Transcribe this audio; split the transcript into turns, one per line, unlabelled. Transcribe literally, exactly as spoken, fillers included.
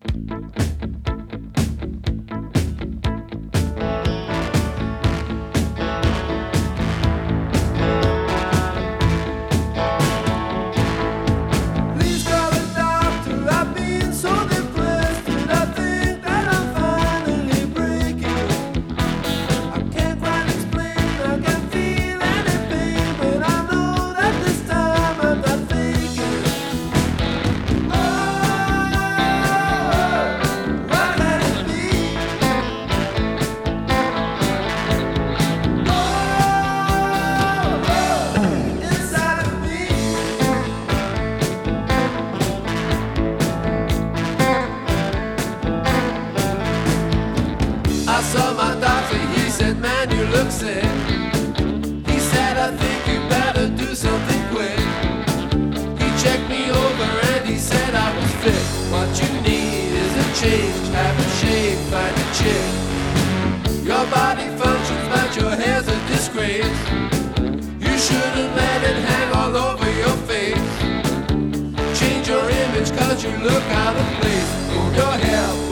I saw my doctor, he said, man, you look sick. He said, I think you better do something quick. He checked me over and he said I was fit. What you need is a change, have a shave, find a chick. Your body functions but your hair's a disgrace. You shouldn't let it hang all over your face. Change your image cause you look out of place. Move your hair